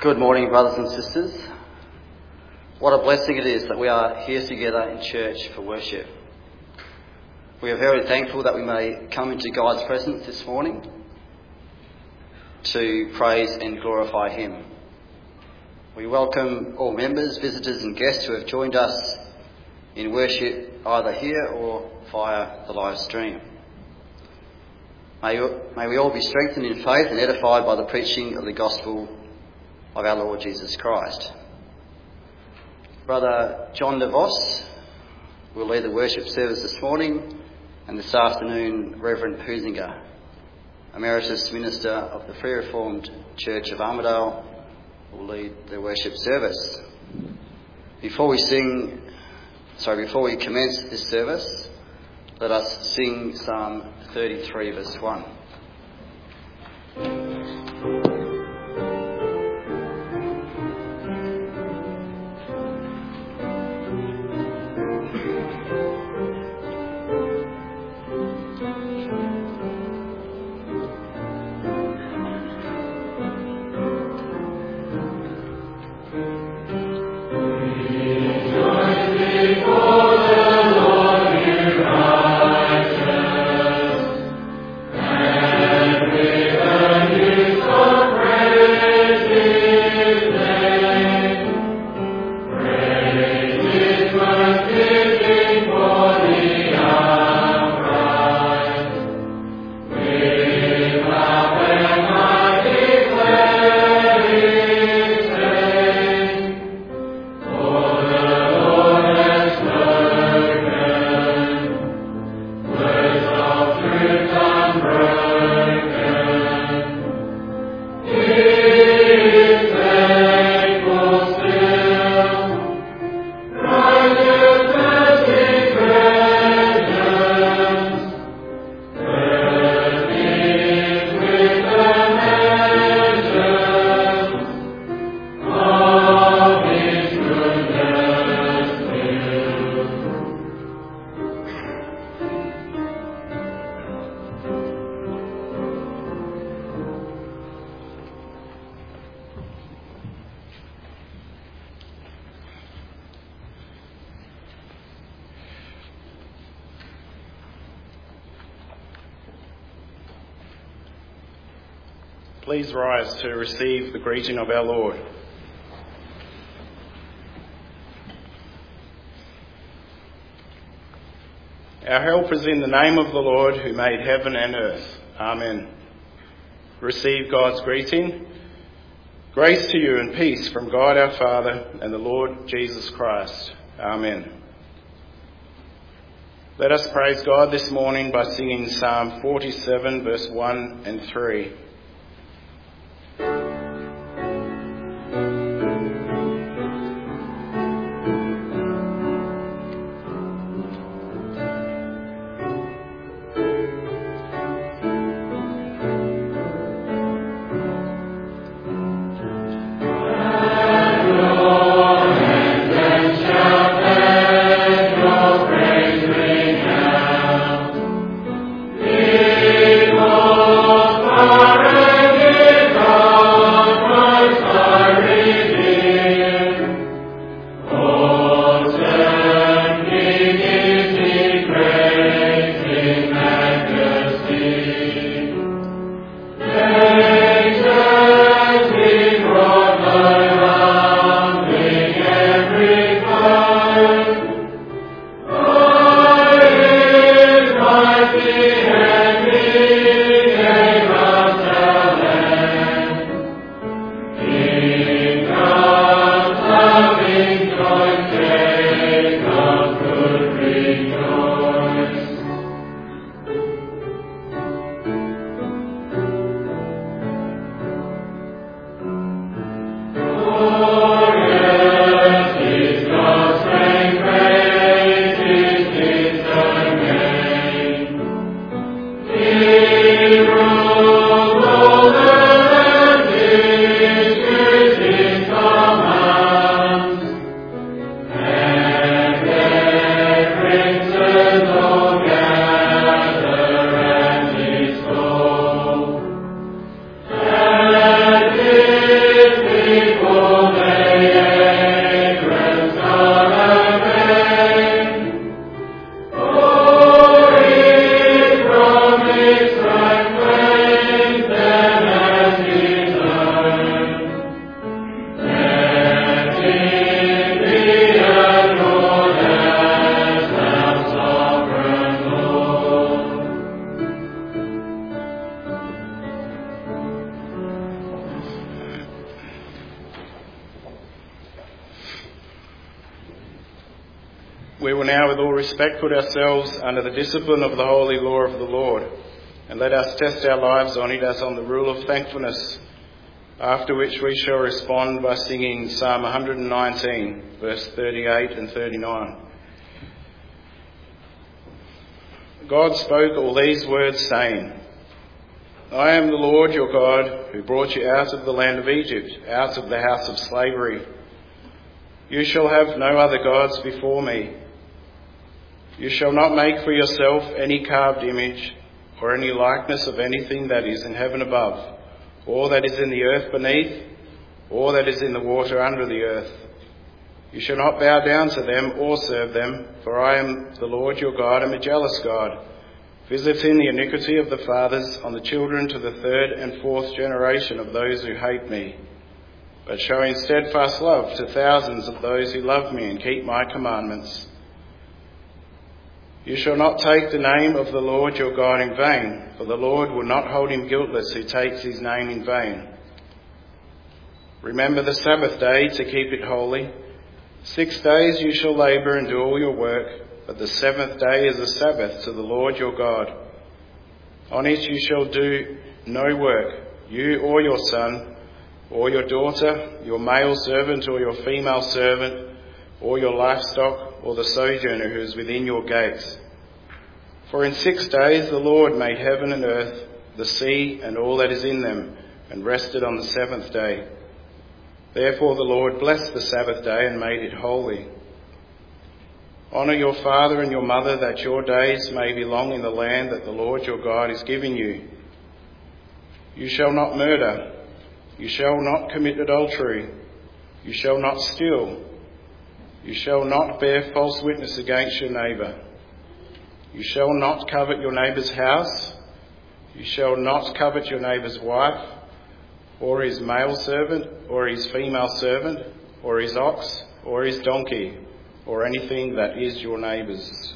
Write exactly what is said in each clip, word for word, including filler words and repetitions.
Good morning, brothers and sisters. What a blessing it is that we are here together in church for worship. We are very thankful that we may come into God's presence this morning to praise and glorify Him. We welcome all members, visitors and guests who have joined us in worship either here or via the live stream. May, may we all be strengthened in faith and edified by the preaching of the gospel of our Lord Jesus Christ. Brother John DeVos will lead the worship service this morning, and this afternoon Reverend Huizinga, Emeritus Minister of the Free Reformed Church of Armidale, will lead the worship service. Before we sing, sorry, before we commence this service, let us sing Psalm thirty-three, verse one. Please rise to receive the greeting of our Lord. Our help is in the name of the Lord who made heaven and earth. Amen. Receive God's greeting. Grace to you and peace from God our Father and the Lord Jesus Christ. Amen. Let us praise God this morning by singing Psalm forty-seven, verse one and three. Lord. now with all respect put ourselves under the discipline of the holy law of the Lord, and let us test our lives on it as on the rule of thankfulness, after which we shall respond by singing Psalm one nineteen, verse thirty-eight and thirty-nine. God spoke all these words, saying, I am the Lord your God, who brought you out of the land of Egypt, out of the house of slavery. You shall have no other gods before me. You shall not make for yourself any carved image or any likeness of anything that is in heaven above, or that is in the earth beneath, or that is in the water under the earth. You shall not bow down to them or serve them, for I am the Lord your God, am a jealous God, visiting the iniquity of the fathers on the children to the third and fourth generation of those who hate me, but showing steadfast love to thousands of those who love me and keep my commandments. You shall not take the name of the Lord your God in vain, for the Lord will not hold him guiltless who takes his name in vain. Remember the Sabbath day to keep it holy. Six days you shall labour and do all your work, but the seventh day is a Sabbath to the Lord your God. On it you shall do no work, you or your son, or your daughter, your male servant or your female servant, or your livestock, or the sojourner who is within your gates. For in six days the Lord made heaven and earth, the sea and all that is in them, and rested on the seventh day. Therefore the Lord blessed the Sabbath day and made it holy. Honour your father and your mother, that your days may be long in the land that the Lord your God is giving you. You shall not murder. You shall not commit adultery. You shall not steal. You shall not bear false witness against your neighbour. You shall not covet your neighbour's house. You shall not covet your neighbour's wife, or his male servant, or his female servant, or his ox, or his donkey, or anything that is your neighbour's.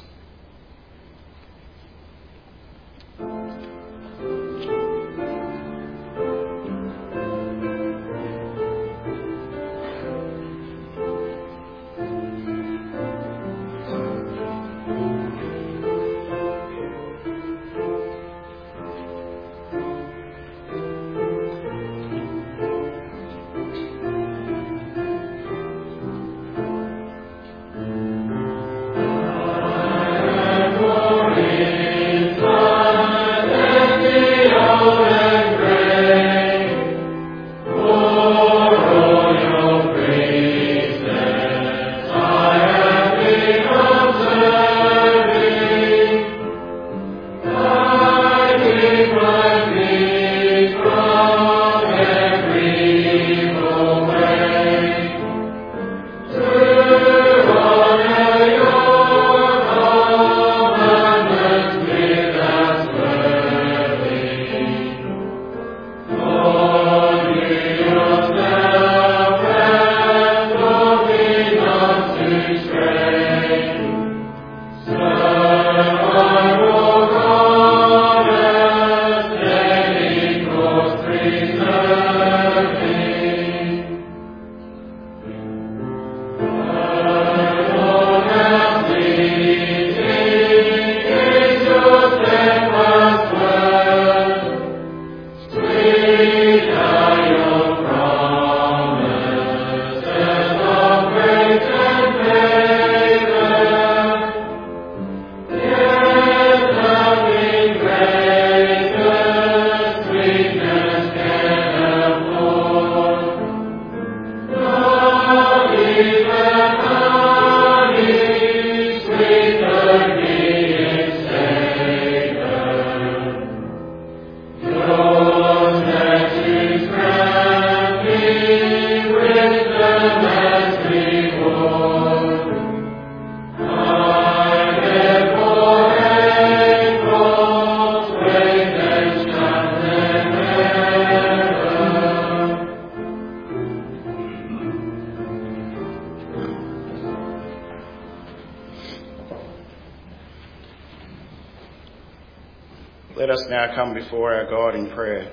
Let us now come before our God in prayer.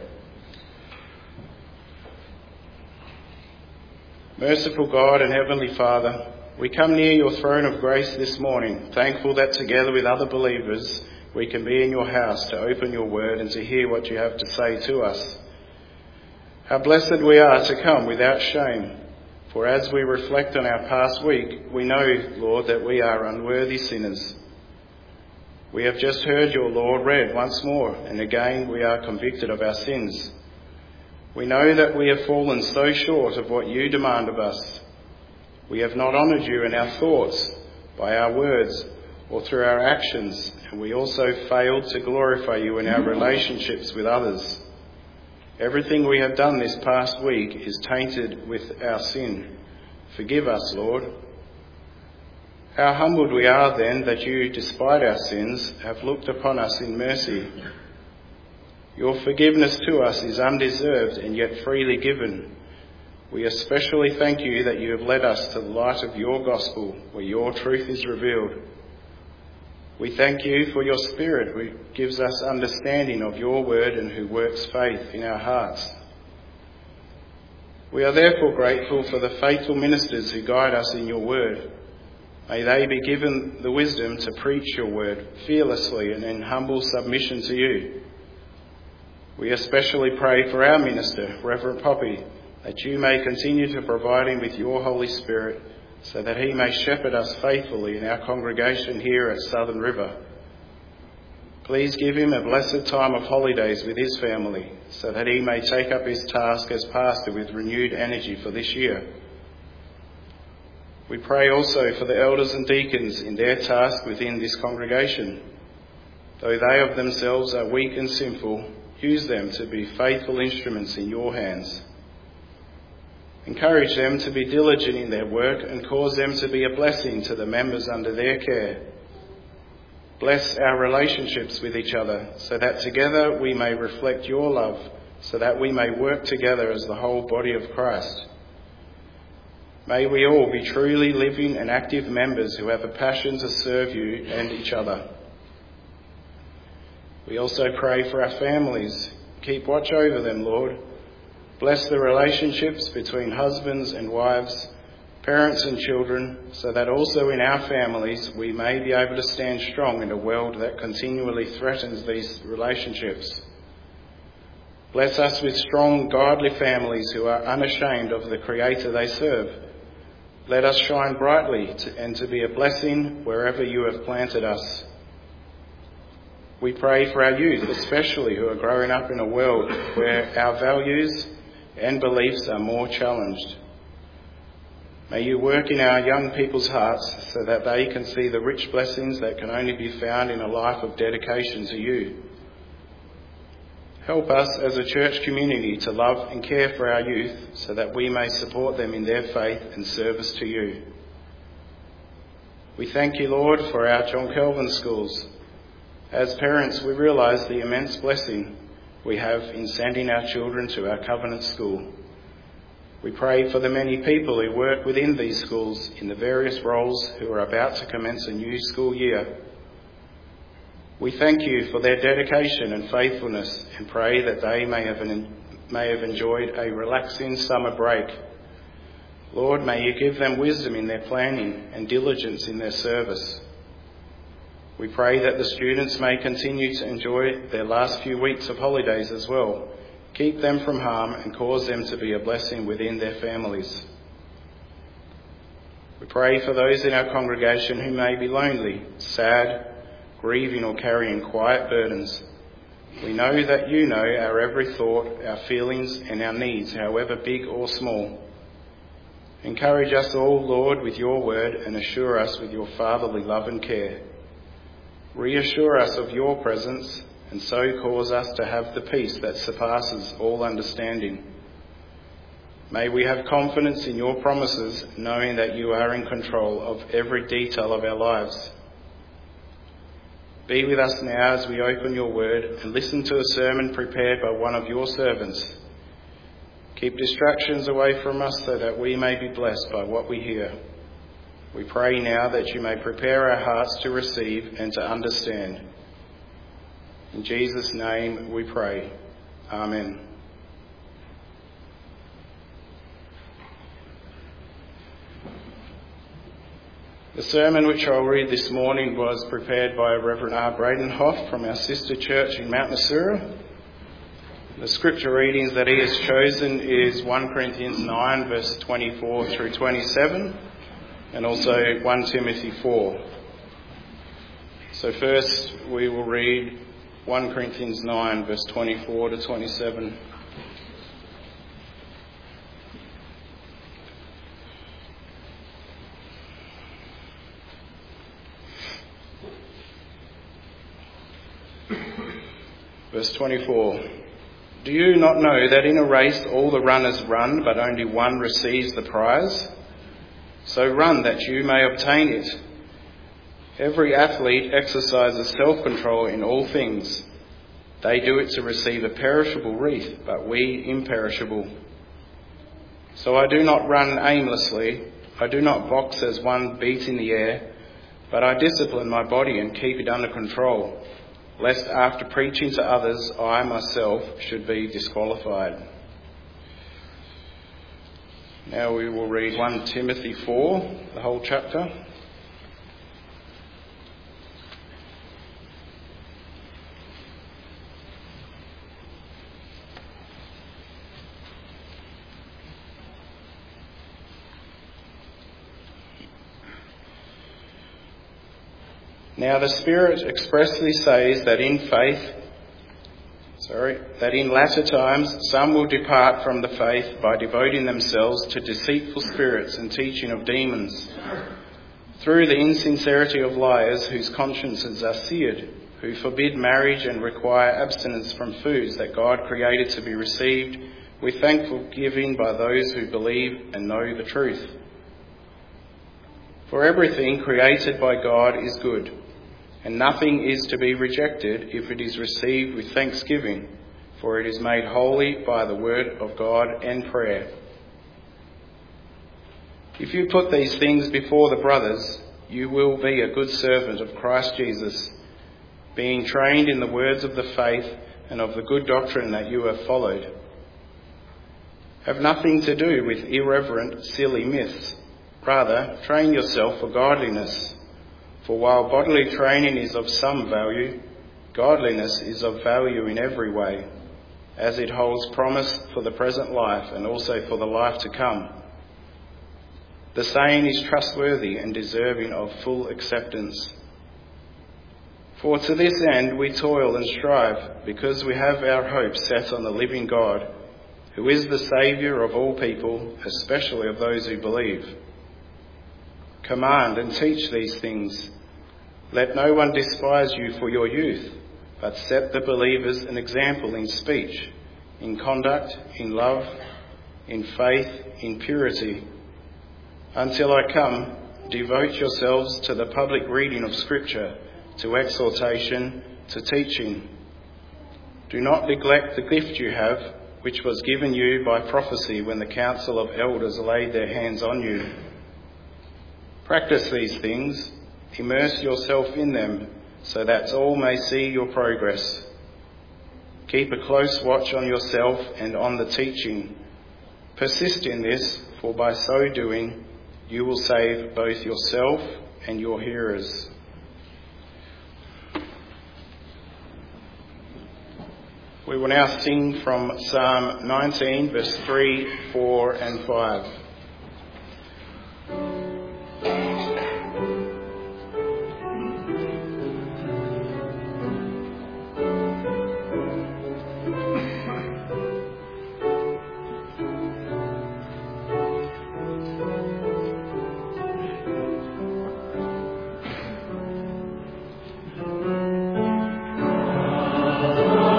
Merciful God and Heavenly Father, We come near your throne of grace this morning, thankful that together with other believers we can be in your house to open your word and to hear what you have to say to us. How blessed we are to come without shame, for as we reflect on our past week, we know, Lord, that we are unworthy sinners. We have just heard your law read once more, and again we are convicted of our sins. We know that we have fallen so short of what you demand of us. We have not honoured you in our thoughts, by our words, or through our actions, and we also failed to glorify you in our relationships with others. Everything we have done this past week is tainted with our sin. Forgive us, Lord. How humbled we are then that you, despite our sins, have looked upon us in mercy. Your forgiveness to us is undeserved and yet freely given. We especially thank you that you have led us to the light of your gospel, where your truth is revealed. We thank you for your Spirit, who gives us understanding of your word and who works faith in our hearts. We are therefore grateful for the faithful ministers who guide us in your word. May they be given the wisdom to preach your word fearlessly and in humble submission to you. We especially pray for our minister, Reverend Poppy, that you may continue to provide him with your Holy Spirit, so that he may shepherd us faithfully in our congregation here at Southern River. Please give him a blessed time of holidays with his family, so that he may take up his task as pastor with renewed energy for this year. We pray also for the elders and deacons in their task within this congregation. Though they of themselves are weak and sinful, use them to be faithful instruments in your hands. Encourage them to be diligent in their work and cause them to be a blessing to the members under their care. Bless our relationships with each other, so that together we may reflect your love, so that we may work together as the whole body of Christ. May we all be truly living and active members who have a passion to serve you and each other. We also pray for our families. Keep watch over them, Lord. Bless the relationships between husbands and wives, parents and children, so that also in our families we may be able to stand strong in a world that continually threatens these relationships. Bless us with strong, godly families who are unashamed of the Creator they serve. Let us shine brightly to, and to be a blessing wherever you have planted us. We pray for our youth, especially who are growing up in a world where our values and beliefs are more challenged. May you work in our young people's hearts so that they can see the rich blessings that can only be found in a life of dedication to you. Help us as a church community to love and care for our youth so that we may support them in their faith and service to you. We thank you, Lord, for our John Calvin schools. As parents, we realise the immense blessing we have in sending our children to our Covenant school. We pray for the many people who work within these schools in the various roles who are about to commence a new school year. We thank you for their dedication and faithfulness and pray that they may have, an, may have enjoyed a relaxing summer break. Lord, may you give them wisdom in their planning and diligence in their service. We pray that the students may continue to enjoy their last few weeks of holidays as well. Keep them from harm and cause them to be a blessing within their families. We pray for those in our congregation who may be lonely, sad, grieving or carrying quiet burdens. We know that you know our every thought, our feelings and our needs, however big or small. Encourage us all, Lord, with your word and assure us with your fatherly love and care. Reassure us of your presence and so cause us to have the peace that surpasses all understanding. May we have confidence in your promises, knowing that you are in control of every detail of our lives. Be with us now as we open your word and listen to a sermon prepared by one of your servants. Keep distractions away from us so that we may be blessed by what we hear. We pray now that you may prepare our hearts to receive and to understand. In Jesus' name we pray. Amen. The sermon which I'll read this morning was prepared by Reverend R. Bradenhoff from our sister church in Mount Nasura. The scripture readings that he has chosen is First Corinthians nine verse twenty-four through twenty-seven and also First Timothy four. So first we will read First Corinthians nine verse twenty-four to twenty-seven. Verse twenty-four. Do you not know that in a race all the runners run, but only one receives the prize? So run that you may obtain it. Every athlete exercises self-control in all things. They do it to receive a perishable wreath, but we imperishable. So I do not run aimlessly. I do not box as one beat in the air, but I discipline my body and keep it under control, lest after preaching to others, I myself should be disqualified. Now we will read First Timothy four, the whole chapter. Now the Spirit expressly says that in faith, sorry, that in latter times some will depart from the faith by devoting themselves to deceitful spirits and teaching of demons, through the insincerity of liars whose consciences are seared, who forbid marriage and require abstinence from foods that God created to be received with thankful giving by those who believe and know the truth. For everything created by God is good, and nothing is to be rejected if it is received with thanksgiving, for it is made holy by the word of God and prayer. If you put these things before the brothers, you will be a good servant of Christ Jesus, being trained in the words of the faith and of the good doctrine that you have followed. Have nothing to do with irreverent, silly myths. Rather, train yourself for godliness. For while bodily training is of some value, godliness is of value in every way, as it holds promise for the present life and also for the life to come. The saying is trustworthy and deserving of full acceptance. For to this end we toil and strive, because we have our hope set on the living God, who is the Saviour of all people, especially of those who believe. Command and teach these things. Let no one despise you for your youth, but set the believers an example in speech, in conduct, in love, in faith, in purity. Until I come, devote yourselves to the public reading of Scripture, to exhortation, to teaching. Do not neglect the gift you have, which was given you by prophecy when the council of elders laid their hands on you. Practice these things. Immerse yourself in them, so that all may see your progress. Keep a close watch on yourself and on the teaching. Persist in this, for by so doing, you will save both yourself and your hearers. We will now sing from Psalm nineteen, verse three, four and five.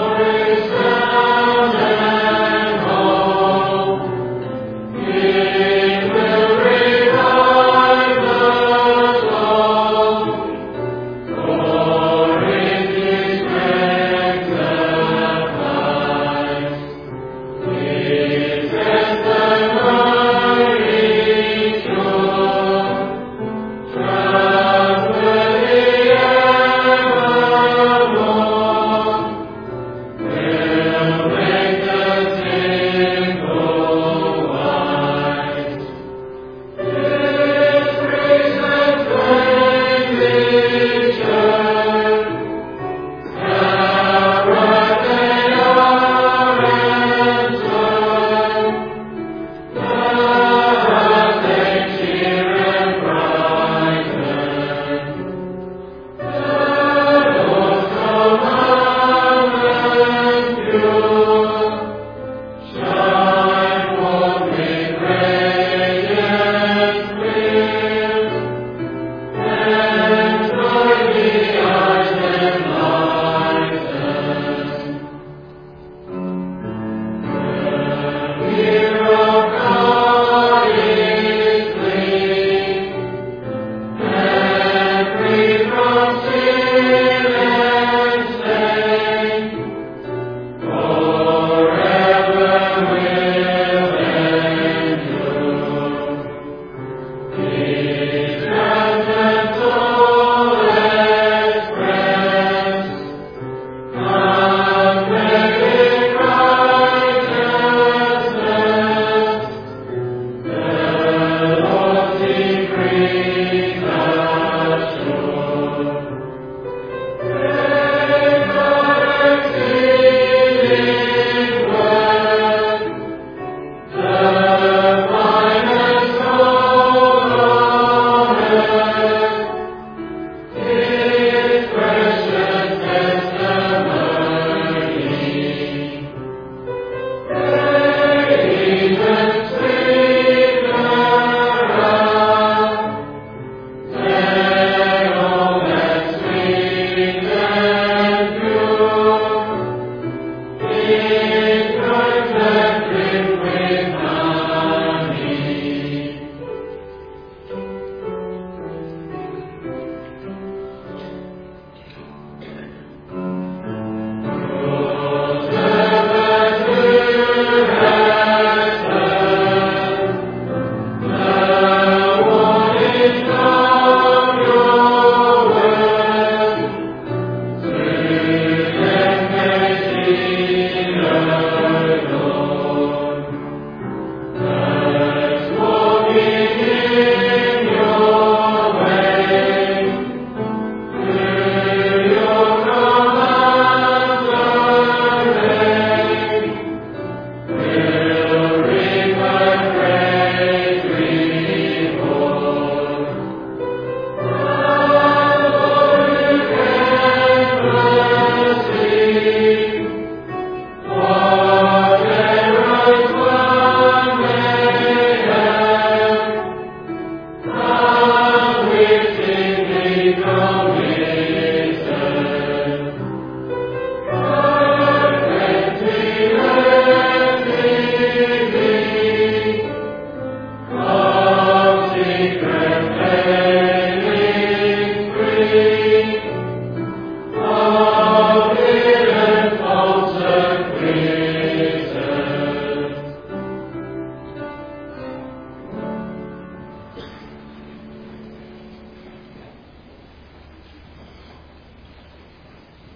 Yeah.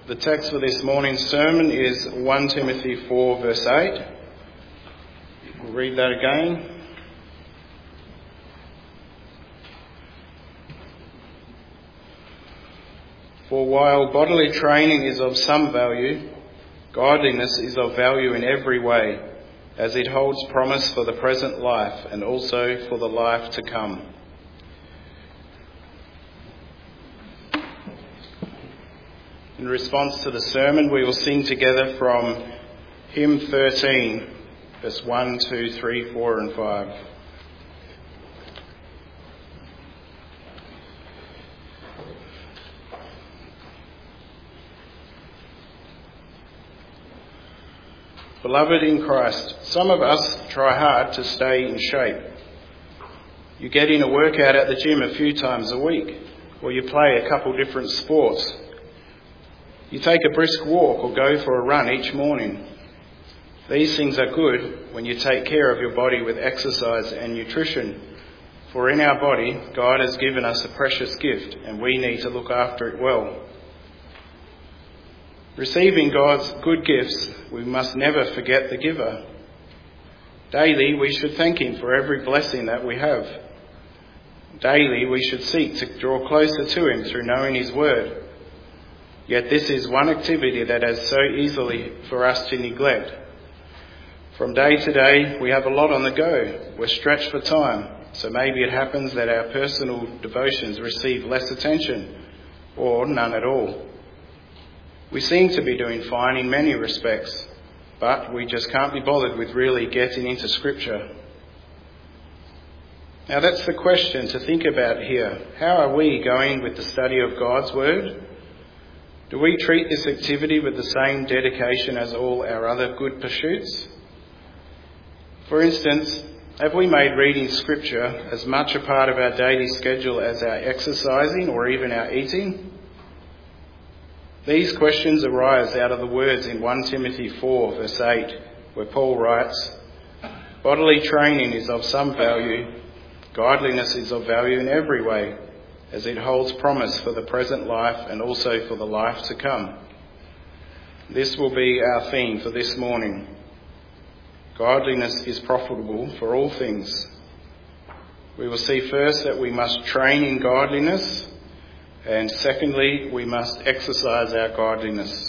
The text for this morning's sermon is First Timothy four verse eight. We'll read that again. For while bodily training is of some value, godliness is of value in every way, as it holds promise for the present life and also for the life to come. In response to the sermon, we will sing together from hymn thirteen, verse one, two, three, four and five. Beloved in Christ, some of us try hard to stay in shape. You get in a workout at the gym a few times a week, or you play a couple different sports. You take a brisk walk or go for a run each morning. These things are good when you take care of your body with exercise and nutrition, for in our body God has given us a precious gift and we need to look after it well. Receiving God's good gifts, we must never forget the giver. Daily, we should thank him for every blessing that we have. Daily, we should seek to draw closer to him through knowing his word. Yet this is one activity that is so easily for us to neglect. From day to day, we have a lot on the go. We're stretched for time, so maybe it happens that our personal devotions receive less attention, or none at all. We seem to be doing fine in many respects, but we just can't be bothered with really getting into Scripture. Now that's the question to think about here. How are we going with the study of God's Word? Do we treat this activity with the same dedication as all our other good pursuits? For instance, have we made reading Scripture as much a part of our daily schedule as our exercising or even our eating? These questions arise out of the words in First Timothy four verse eight, where Paul writes, bodily training is of some value, godliness is of value in every way, as it holds promise for the present life and also for the life to come. This will be our theme for this morning. Godliness is profitable for all things. We will see first that we must train in godliness, and secondly, we must exercise our godliness.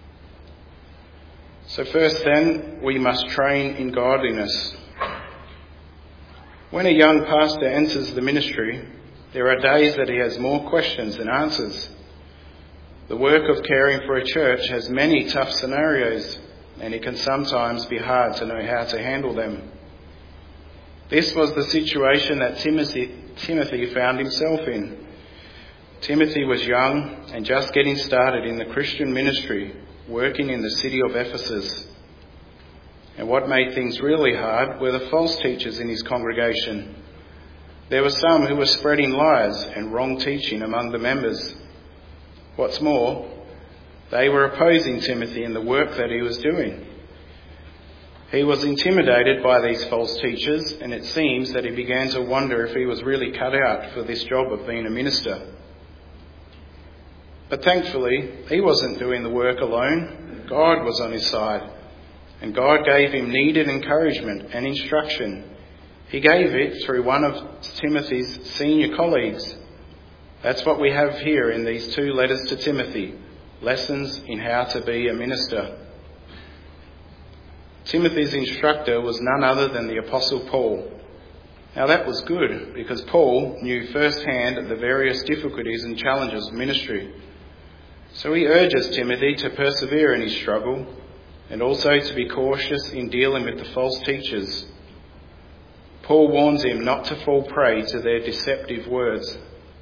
So first then, we must train in godliness. When a young pastor enters the ministry, there are days that he has more questions than answers. The work of caring for a church has many tough scenarios, and it can sometimes be hard to know how to handle them. This was the situation that Timothy, Timothy found himself in. Timothy was young and just getting started in the Christian ministry, working in the city of Ephesus. And what made things really hard were the false teachers in his congregation. There were some who were spreading lies and wrong teaching among the members. What's more, they were opposing Timothy in the work that he was doing. He was intimidated by these false teachers, and it seems that he began to wonder if he was really cut out for this job of being a minister. But thankfully, he wasn't doing the work alone. God was on his side, and God gave him needed encouragement and instruction. He gave it through one of Timothy's senior colleagues. That's what we have here in these two letters to Timothy, lessons in how to be a minister. Timothy's instructor was none other than the Apostle Paul. Now that was good, because Paul knew firsthand the various difficulties and challenges of ministry. So he urges Timothy to persevere in his struggle and also to be cautious in dealing with the false teachers. Paul warns him not to fall prey to their deceptive words.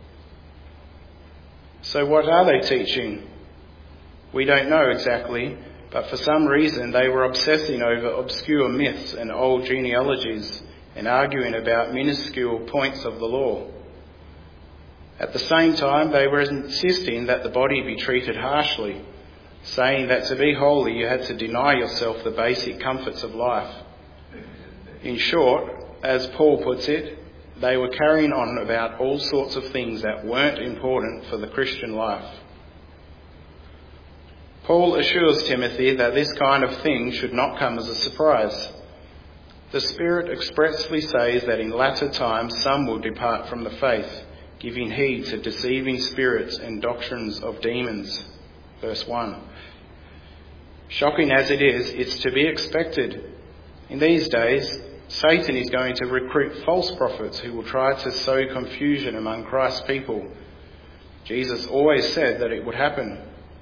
So what are they teaching? We don't know exactly, but for some reason they were obsessing over obscure myths and old genealogies and arguing about minuscule points of the law. At the same time, they were insisting that the body be treated harshly, saying that to be holy you had to deny yourself the basic comforts of life. In short, as Paul puts it, they were carrying on about all sorts of things that weren't important for the Christian life. Paul assures Timothy that this kind of thing should not come as a surprise. The Spirit expressly says that in latter times some will depart from the faith, giving heed to deceiving spirits and doctrines of demons. Verse one. Shocking as it is, it's to be expected. In these days, Satan is going to recruit false prophets who will try to sow confusion among Christ's people. Jesus always said that it would happen.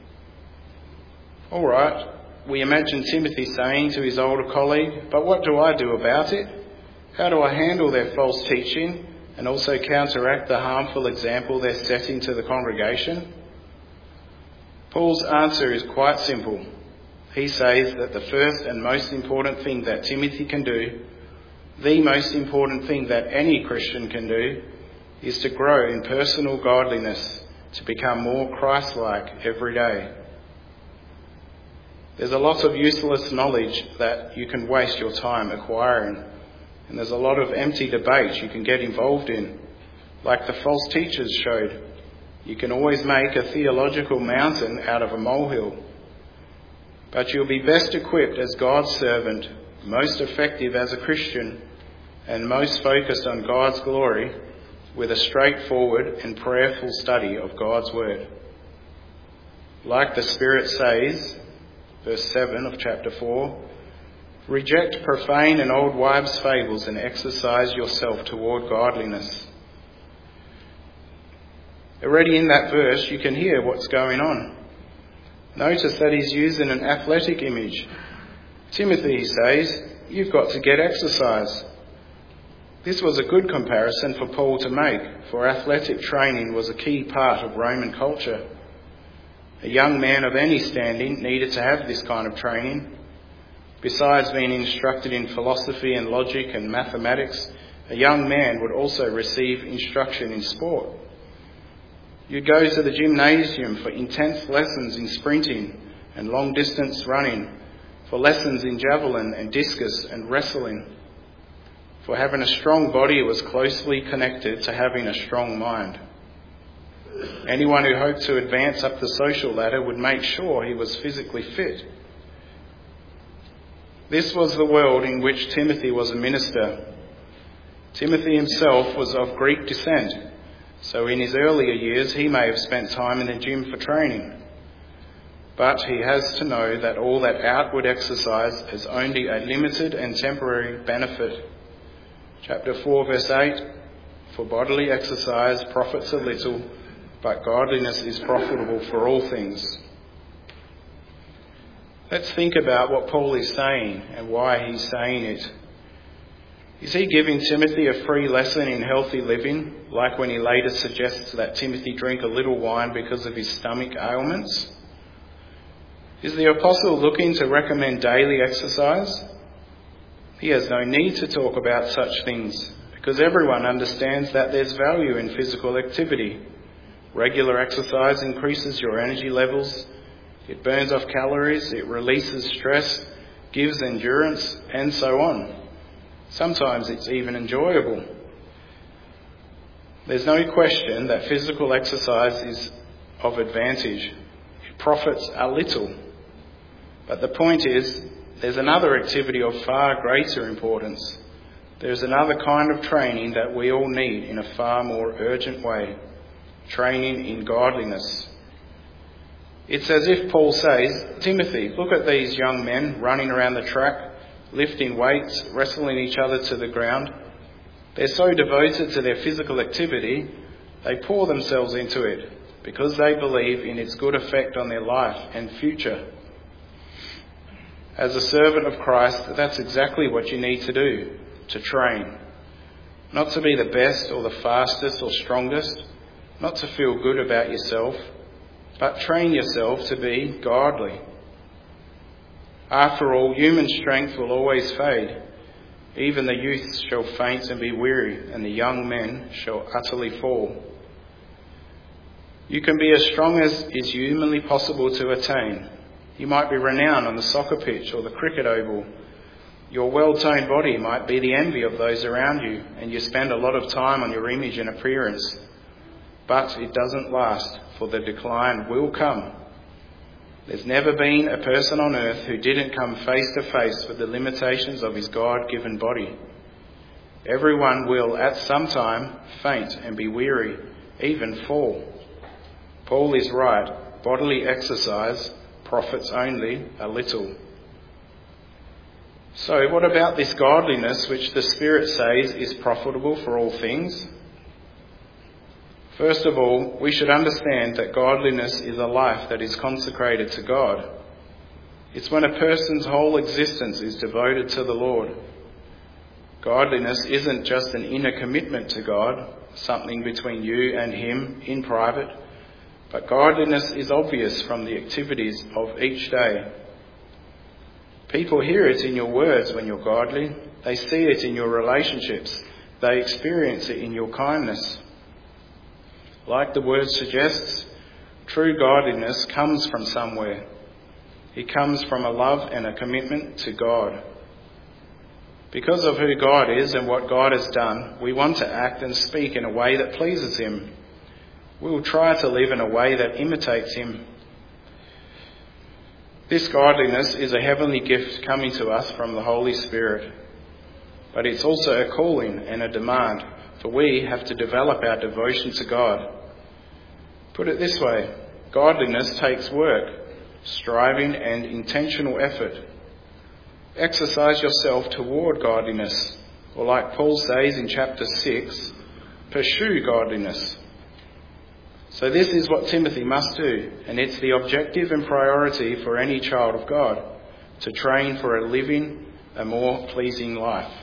All right, we imagine Timothy saying to his older colleague, but what do I do about it? How do I handle their false teaching and also counteract the harmful example they're setting to the congregation? Paul's answer is quite simple. He says that the first and most important thing that Timothy can do, the most important thing that any Christian can do, is to grow in personal godliness, to become more Christ-like every day. There's a lot of useless knowledge that you can waste your time acquiring, and there's a lot of empty debate you can get involved in, like the false teachers showed. You can always make a theological mountain out of a molehill. But you'll be best equipped as God's servant, most effective as a Christian, and most focused on God's glory with a straightforward and prayerful study of God's Word. Like the Spirit says, verse seven of chapter four, reject profane and old wives' fables and exercise yourself toward godliness. Already in that verse you can hear what's going on. Notice that he's using an athletic image. Timothy, he says, you've got to get exercise. This was a good comparison for Paul to make, for athletic training was a key part of Roman culture. A young man of any standing needed to have this kind of training. Besides being instructed in philosophy and logic and mathematics, a young man would also receive instruction in sport. You'd go to the gymnasium for intense lessons in sprinting and long-distance running, for lessons in javelin and discus and wrestling. For having a strong body was closely connected to having a strong mind. Anyone who hoped to advance up the social ladder would make sure he was physically fit. This was the world in which Timothy was a minister. Timothy himself was of Greek descent, so in his earlier years he may have spent time in the gym for training. But he has to know that all that outward exercise has only a limited and temporary benefit. Chapter four, verse eight, for bodily exercise profits a little, but godliness is profitable for all things. Let's think about what Paul is saying and why he's saying it. Is he giving Timothy a free lesson in healthy living, like when he later suggests that Timothy drink a little wine because of his stomach ailments? Is the apostle looking to recommend daily exercise? He has no need to talk about such things, because everyone understands that there's value in physical activity. Regular exercise increases your energy levels, it burns off calories, it releases stress, gives endurance, and so on. Sometimes it's even enjoyable. There's no question that physical exercise is of advantage. It profits a little. But the point is, there's another activity of far greater importance. There's another kind of training that we all need in a far more urgent way. Training in godliness. It's as if Paul says, Timothy, look at these young men running around the track, lifting weights, wrestling each other to the ground. They're so devoted to their physical activity, they pour themselves into it because they believe in its good effect on their life and future. As a servant of Christ, that's exactly what you need to do, to train. Not to be the best or the fastest or strongest, not to feel good about yourself, but train yourself to be godly. After all, human strength will always fade. Even the youth shall faint and be weary, and the young men shall utterly fall. You can be as strong as is humanly possible to attain. You might be renowned on the soccer pitch or the cricket oval. Your well-toned body might be the envy of those around you, and you spend a lot of time on your image and appearance. But it doesn't last, for the decline will come. There's never been a person on earth who didn't come face to face with the limitations of his God-given body. Everyone will at some time faint and be weary, even fall. Paul is right. Bodily exercise profits only a little. So what about this godliness which the Spirit says is profitable for all things? First of all, we should understand that godliness is a life that is consecrated to God. It's when a person's whole existence is devoted to the Lord. Godliness isn't just an inner commitment to God, something between you and Him in private, but godliness is obvious from the activities of each day. People hear it in your words when you're godly. They see it in your relationships. They experience it in your kindness. Like the word suggests, true godliness comes from somewhere. It comes from a love and a commitment to God. Because of who God is and what God has done, we want to act and speak in a way that pleases Him. We will try to live in a way that imitates Him. This godliness is a heavenly gift coming to us from the Holy Spirit. But it's also a calling and a demand, for we have to develop our devotion to God. Put it this way, godliness takes work, striving and intentional effort. Exercise yourself toward godliness, or like Paul says in chapter six, pursue godliness. So this is what Timothy must do, and it's the objective and priority for any child of God, to train for a living, a more pleasing life.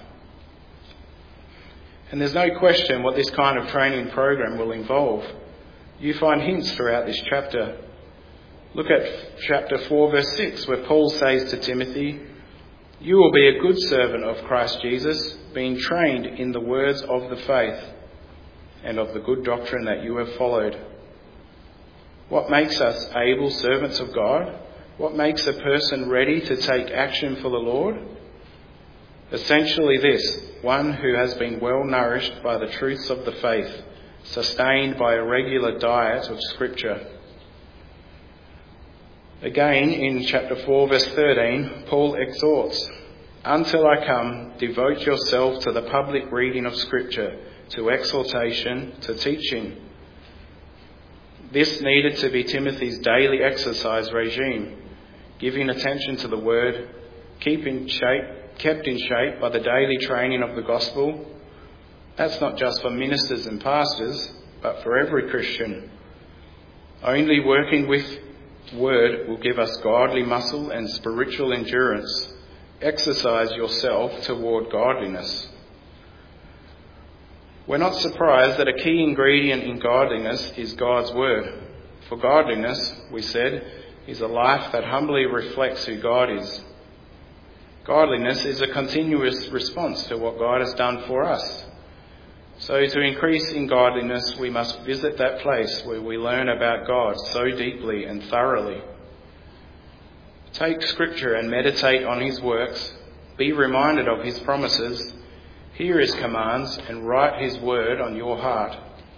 And there's no question what this kind of training program will involve. You find hints throughout this chapter. Look at chapter four, verse six, where Paul says to Timothy, "You will be a good servant of Christ Jesus, being trained in the words of the faith and of the good doctrine that you have followed." What makes us able servants of God? What makes a person ready to take action for the Lord? Essentially this, one who has been well nourished by the truths of the faith, sustained by a regular diet of Scripture. Again, in chapter four, verse thirteen, Paul exhorts, "Until I come, devote yourself to the public reading of Scripture, to exhortation, to teaching." This needed to be Timothy's daily exercise regime, giving attention to the Word, keep in shape, kept in shape by the daily training of the gospel. That's not just for ministers and pastors, but for every Christian. Only working with Word will give us godly muscle and spiritual endurance. Exercise yourself toward godliness. We're not surprised that a key ingredient in godliness is God's Word. For godliness, we said, is a life that humbly reflects who God is. Godliness is a continuous response to what God has done for us. So to increase in godliness, we must visit that place where we learn about God so deeply and thoroughly. Take Scripture and meditate on His works. Be reminded of His promises. Hear His commands and write His word on your heart.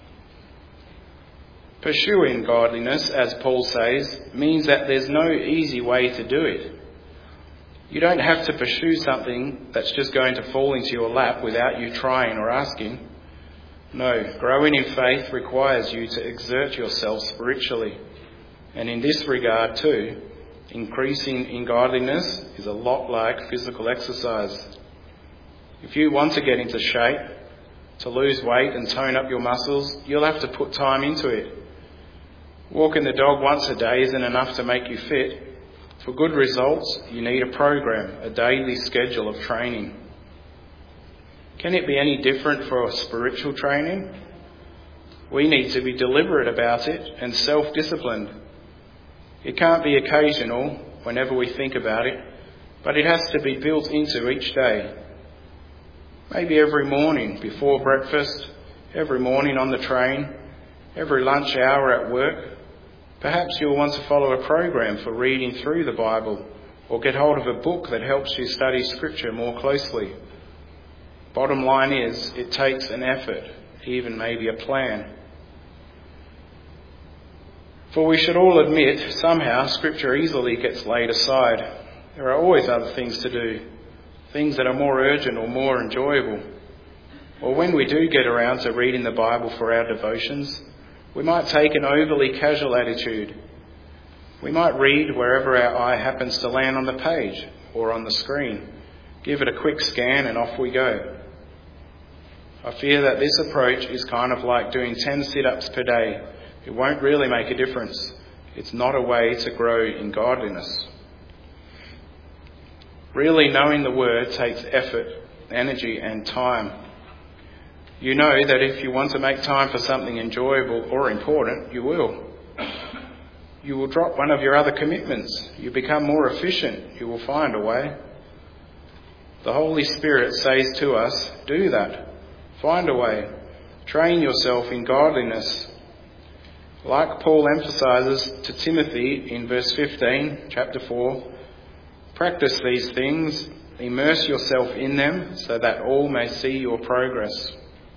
Pursuing godliness, as Paul says, means that there's no easy way to do it. You don't have to pursue something that's just going to fall into your lap without you trying or asking. No, growing in faith requires you to exert yourself spiritually. And in this regard too, increasing in godliness is a lot like physical exercise. If you want to get into shape, to lose weight and tone up your muscles, you'll have to put time into it. Walking the dog once a day isn't enough to make you fit. For good results, you need a program, a daily schedule of training. Can it be any different for spiritual training? We need to be deliberate about it and self-disciplined. It can't be occasional whenever we think about it, but it has to be built into each day. Maybe every morning before breakfast, every morning on the train, every lunch hour at work. Perhaps you'll want to follow a program for reading through the Bible, or get hold of a book that helps you study Scripture more closely. Bottom line is, it takes an effort, even maybe a plan. For we should all admit, somehow, Scripture easily gets laid aside. There are always other things to do, things that are more urgent or more enjoyable. Or when we do get around to reading the Bible for our devotions, we might take an overly casual attitude. We might read wherever our eye happens to land on the page or on the screen, give it a quick scan and off we go. I fear that this approach is kind of like doing ten sit-ups per day. It won't really make a difference. It's not a way to grow in godliness. Really knowing the Word takes effort, energy and time. You know that if you want to make time for something enjoyable or important, you will. You will drop one of your other commitments. You become more efficient. You will find a way. The Holy Spirit says to us, do that. Find a way. Train yourself in godliness. Like Paul emphasises to Timothy in verse fifteen, chapter four, practice these things, immerse yourself in them so that all may see your progress.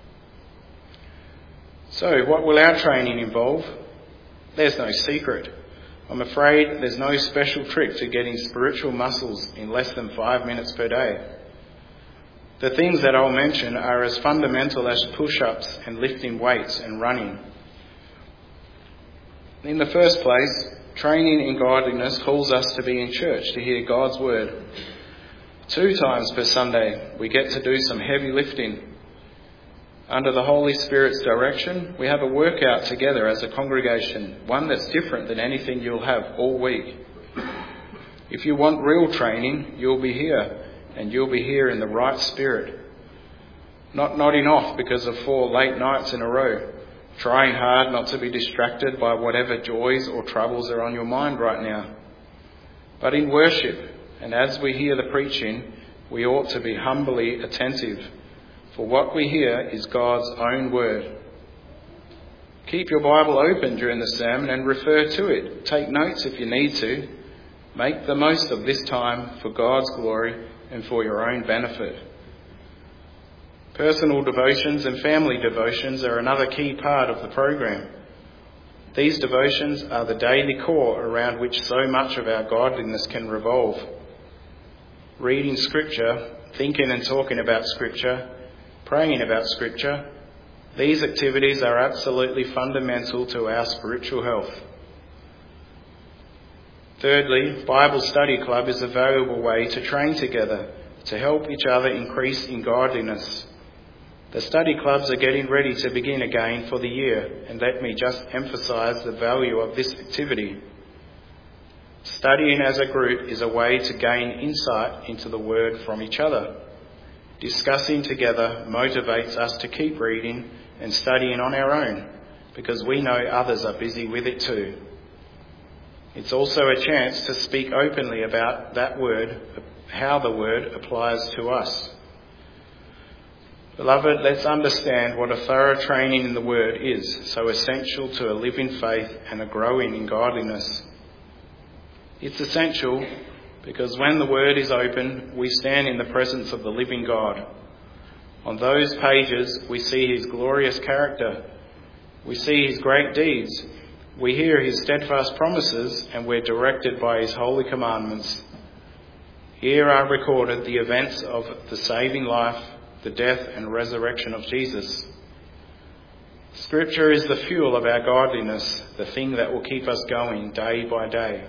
So, what will our training involve? There's no secret. I'm afraid there's no special trick to getting spiritual muscles in less than five minutes per day. The things that I'll mention are as fundamental as push-ups and lifting weights and running. In the first place, training in godliness calls us to be in church to hear God's word. Two times per Sunday, we get to do some heavy lifting. Under the Holy Spirit's direction, we have a workout together as a congregation, one that's different than anything you'll have all week. If you want real training, you'll be here, and you'll be here in the right spirit. Not nodding off because of four late nights in a row, trying hard not to be distracted by whatever joys or troubles are on your mind right now. But in worship, and as we hear the preaching, we ought to be humbly attentive, for what we hear is God's own word. Keep your Bible open during the sermon and refer to it. Take notes if you need to. Make the most of this time for God's glory and for your own benefit. Personal devotions and family devotions are another key part of the program. These devotions are the daily core around which so much of our godliness can revolve. Reading Scripture, thinking and talking about Scripture, praying about Scripture, these activities are absolutely fundamental to our spiritual health. Thirdly, Bible Study Club is a valuable way to train together, to help each other increase in godliness. The study clubs are getting ready to begin again for the year, and let me just emphasise the value of this activity. Studying as a group is a way to gain insight into the Word from each other. Discussing together motivates us to keep reading and studying on our own, because we know others are busy with it too. It's also a chance to speak openly about that word, how the word applies to us. Beloved, let's understand what a thorough training in the word is, so essential to a living faith and a growing in godliness. It's essential because when the word is open, we stand in the presence of the living God. On those pages, we see his glorious character. We see his great deeds. We hear his steadfast promises, and we're directed by his holy commandments. Here are recorded the events of the saving life, the death and resurrection of Jesus. Scripture is the fuel of our godliness, the thing that will keep us going day by day.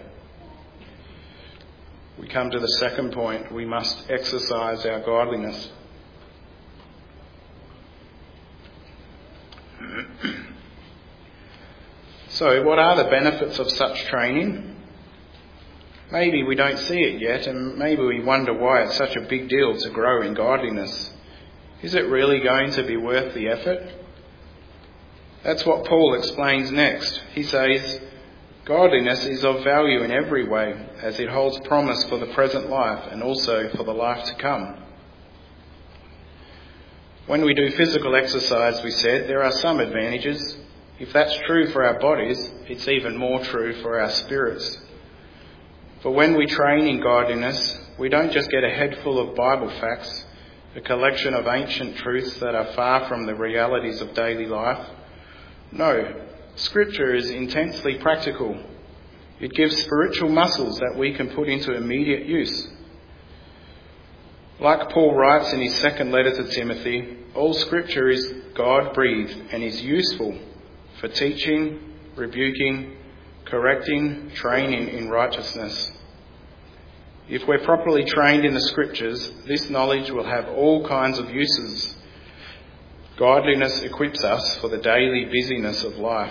We come to the second point. We must exercise our godliness. So, what are the benefits of such training? Maybe we don't see it yet, and maybe we wonder why it's such a big deal to grow in godliness. Is it really going to be worth the effort? That's what Paul explains next. He says, godliness is of value in every way, as it holds promise for the present life and also for the life to come. When we do physical exercise, we said, there are some advantages. If that's true for our bodies, it's even more true for our spirits. For when we train in godliness, we don't just get a head full of Bible facts, a collection of ancient truths that are far from the realities of daily life. No, Scripture is intensely practical. It gives spiritual muscles that we can put into immediate use. Like Paul writes in his second letter to Timothy, all Scripture is God-breathed and is useful for teaching, rebuking, correcting, training in righteousness. If we're properly trained in the Scriptures, this knowledge will have all kinds of uses. Godliness equips us for the daily busyness of life.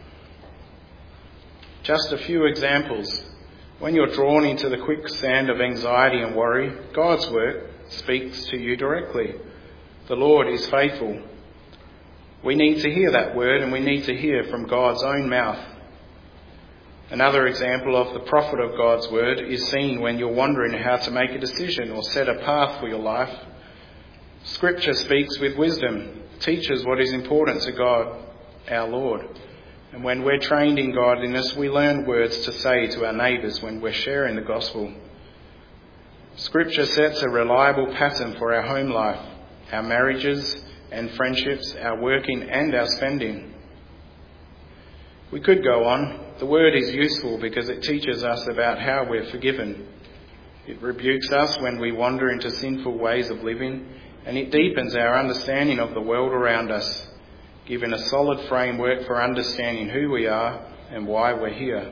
Just a few examples. When you're drawn into the quicksand of anxiety and worry, God's word speaks to you directly. The Lord is faithful. We need to hear that word, and we need to hear from God's own mouth. Another example of the profit of God's word is seen when you're wondering how to make a decision or set a path for your life. Scripture speaks with wisdom, teaches what is important to God, our Lord. And when we're trained in godliness, we learn words to say to our neighbours when we're sharing the gospel. Scripture sets a reliable pattern for our home life, our marriages and friendships, our working and our spending. We could go on. The word is useful because it teaches us about how we're forgiven. It rebukes us when we wander into sinful ways of living, and it deepens our understanding of the world around us, giving a solid framework for understanding who we are and why we're here.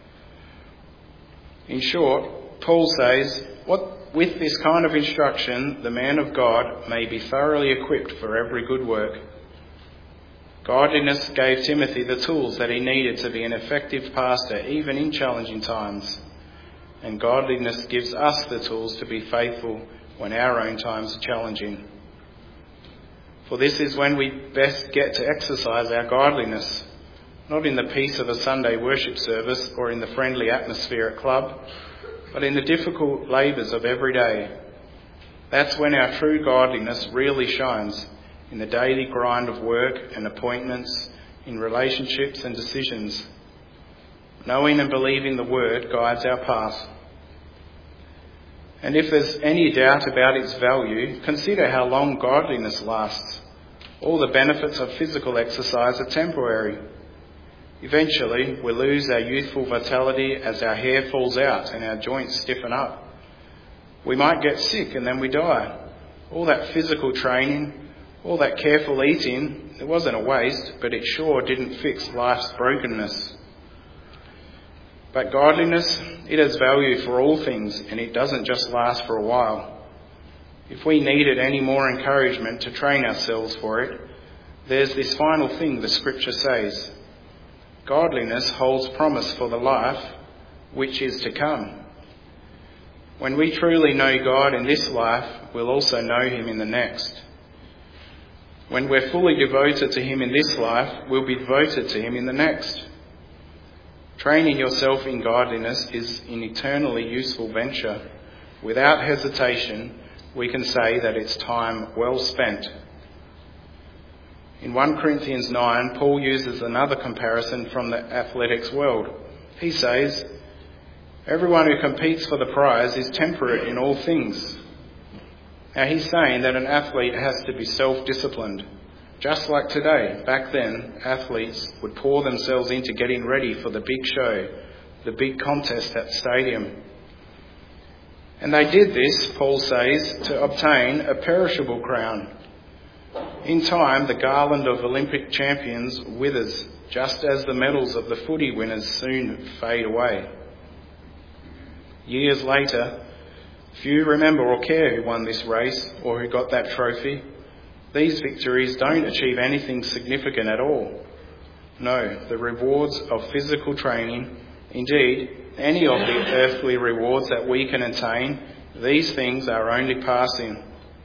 In short, Paul says, what, with this kind of instruction, the man of God may be thoroughly equipped for every good work. Godliness gave Timothy the tools that he needed to be an effective pastor, even in challenging times. And godliness gives us the tools to be faithful when our own times are challenging. For this is when we best get to exercise our godliness, not in the peace of a Sunday worship service or in the friendly atmosphere at club, but in the difficult labours of every day. That's when our true godliness really shines, in the daily grind of work and appointments, in relationships and decisions. Knowing and believing the word guides our path. And if there's any doubt about its value, consider how long godliness lasts. All the benefits of physical exercise are temporary. Eventually, we lose our youthful vitality as our hair falls out and our joints stiffen up. We might get sick and then we die. All that physical training, all that careful eating, it wasn't a waste, but it sure didn't fix life's brokenness. But godliness, it has value for all things, and it doesn't just last for a while. If we needed any more encouragement to train ourselves for it, there's this final thing the Scripture says. Godliness holds promise for the life which is to come. When we truly know God in this life, we'll also know him in the next. When we're fully devoted to him in this life, we'll be devoted to him in the next. Training yourself in godliness is an eternally useful venture. Without hesitation, we can say that it's time well spent. In First Corinthians nine, Paul uses another comparison from the athletics world. He says, everyone who competes for the prize is temperate in all things. Now he's saying that an athlete has to be self-disciplined. Just like today, back then, athletes would pour themselves into getting ready for the big show, the big contest at the stadium. And they did this, Paul says, to obtain a perishable crown. In time, the garland of Olympic champions withers, just as the medals of the footy winners soon fade away. Years later, few remember or care who won this race or who got that trophy. These victories don't achieve anything significant at all. No, the rewards of physical training, indeed, any of the earthly rewards that we can attain, these things are only passing.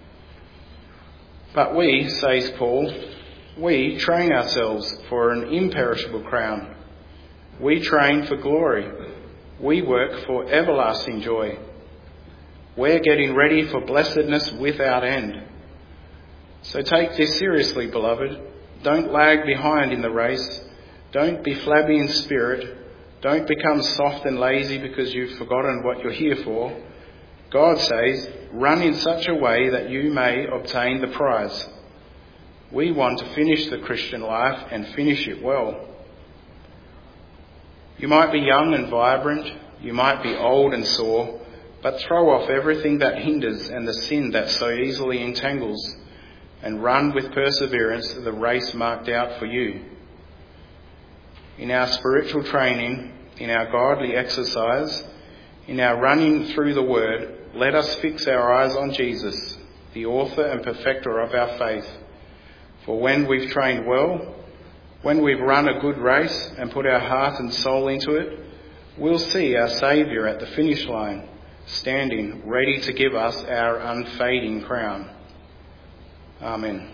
But we, says Paul, we train ourselves for an imperishable crown. We train for glory. We work for everlasting joy. We're getting ready for blessedness without end. So take this seriously, beloved. Don't lag behind in the race. Don't be flabby in spirit. Don't become soft and lazy because you've forgotten what you're here for. God says, run in such a way that you may obtain the prize. We want to finish the Christian life and finish it well. You might be young and vibrant, you might be old and sore, but throw off everything that hinders and the sin that so easily entangles, and run with perseverance the race marked out for you. In our spiritual training, in our godly exercise, in our running through the Word, let us fix our eyes on Jesus, the author and perfecter of our faith. For when we've trained well, when we've run a good race and put our heart and soul into it, we'll see our Saviour at the finish line, standing ready to give us our unfading crown. Amen.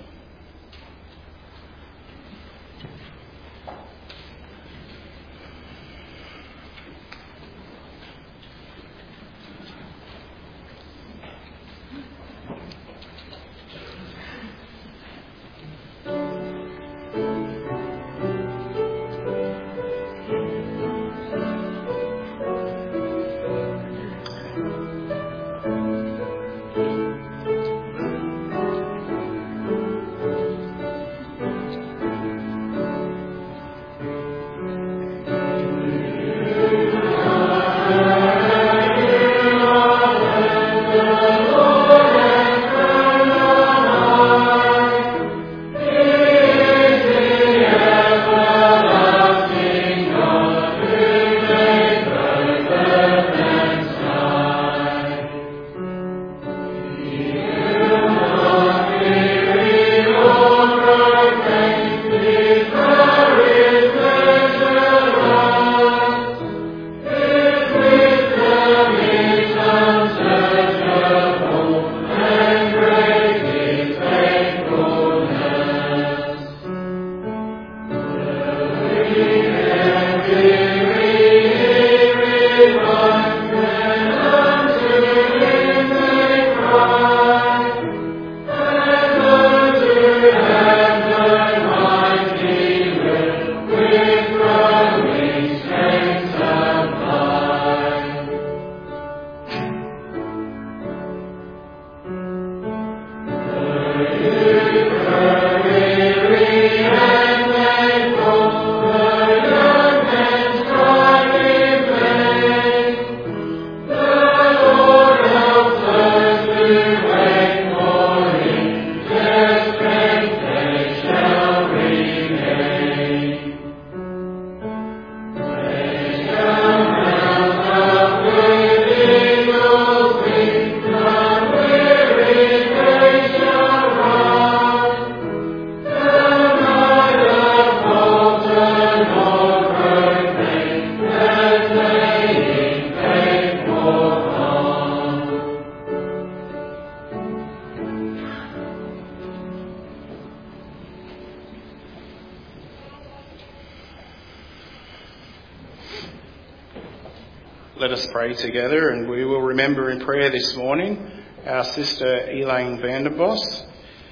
Let us pray together, and we will remember in prayer this morning our sister Elaine Vanderbos.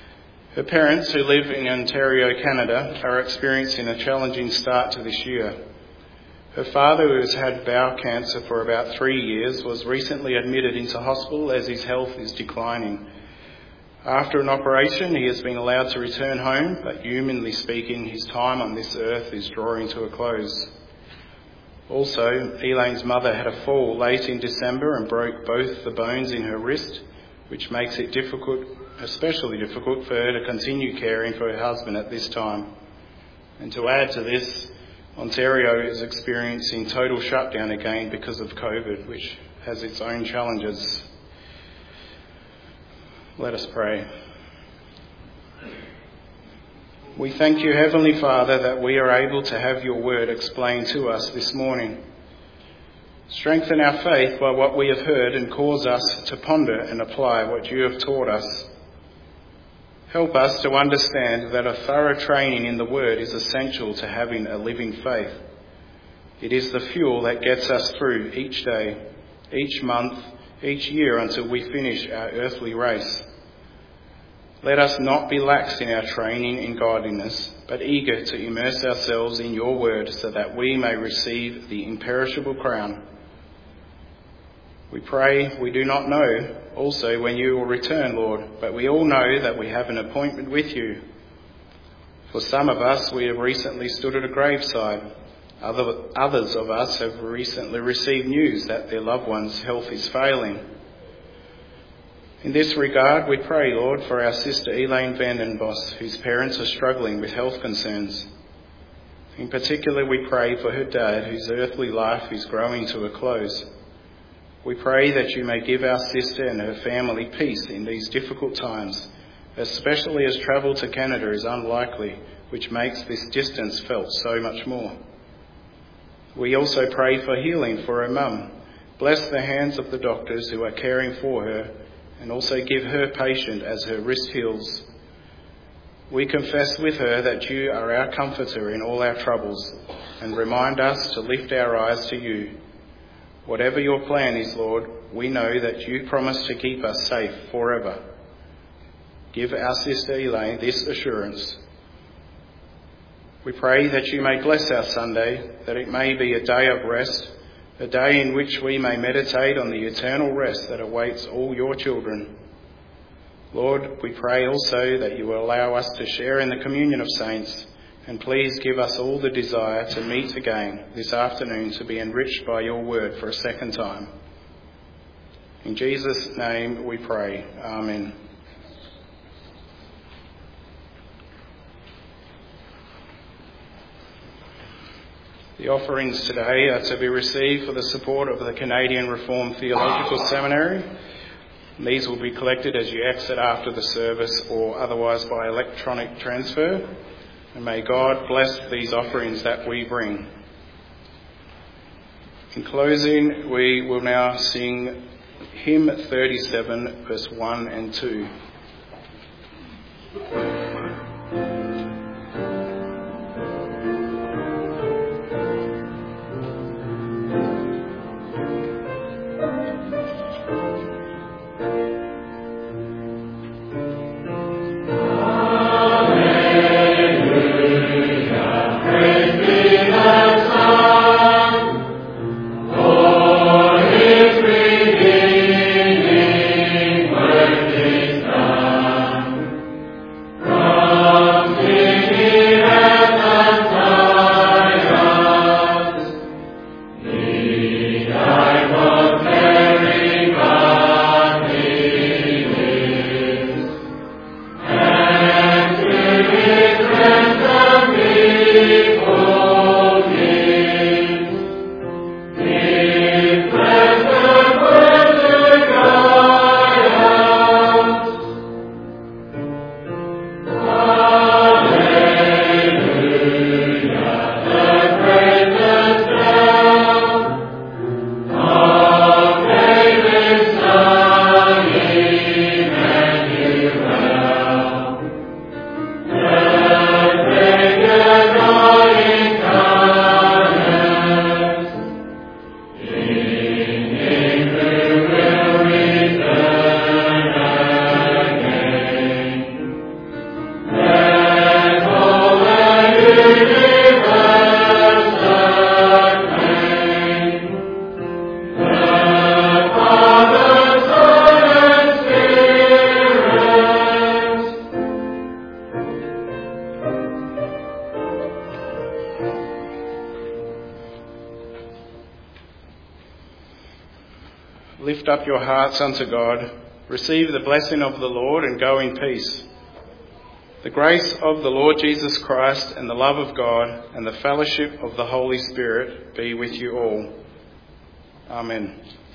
Her parents, who live in Ontario, Canada, are experiencing a challenging start to this year. Her father, who has had bowel cancer for about three years, was recently admitted into hospital as his health is declining. After an operation, he has been allowed to return home, but humanly speaking, his time on this earth is drawing to a close. Also, Elaine's mother had a fall late in December and broke both the bones in her wrist, which makes it difficult, especially difficult for her to continue caring for her husband at this time. And to add to this, Ontario is experiencing total shutdown again because of COVID, which has its own challenges. Let us pray. We thank you, Heavenly Father, that we are able to have your word explained to us this morning. Strengthen our faith by what we have heard and cause us to ponder and apply what you have taught us. Help us to understand that a thorough training in the word is essential to having a living faith. It is the fuel that gets us through each day, each month, each year until we finish our earthly race. Let us not be lax in our training in godliness, but eager to immerse ourselves in your word so that we may receive the imperishable crown. We pray we do not know also when you will return, Lord, but we all know that we have an appointment with you. For some of us, we have recently stood at a graveside, Other, others of us have recently received news that their loved one's health is failing. In this regard, we pray, Lord, for our sister Elaine Vandenbos, whose parents are struggling with health concerns. In particular, we pray for her dad, whose earthly life is growing to a close. We pray that you may give our sister and her family peace in these difficult times, especially as travel to Canada is unlikely, which makes this distance felt so much more. We also pray for healing for her mum. Bless the hands of the doctors who are caring for her, and also give her patience as her wrist heals. We confess with her that you are our comforter in all our troubles, and remind us to lift our eyes to you. Whatever your plan is, Lord, we know that you promise to keep us safe forever. Give our sister Elaine this assurance. We pray that you may bless our Sunday, that it may be a day of rest, a day in which we may meditate on the eternal rest that awaits all your children. Lord, we pray also that you will allow us to share in the communion of saints, and please give us all the desire to meet again this afternoon to be enriched by your word for a second time. In Jesus' name we pray. Amen. The offerings today are to be received for the support of the Canadian Reformed Theological Seminary. These will be collected as you exit after the service or otherwise by electronic transfer. And may God bless these offerings that we bring. In closing, we will now sing hymn thirty-seven, verse one and two. Lift up your hearts unto God. Receive the blessing of the Lord and go in peace. The grace of the Lord Jesus Christ and the love of God and the fellowship of the Holy Spirit be with you all. Amen.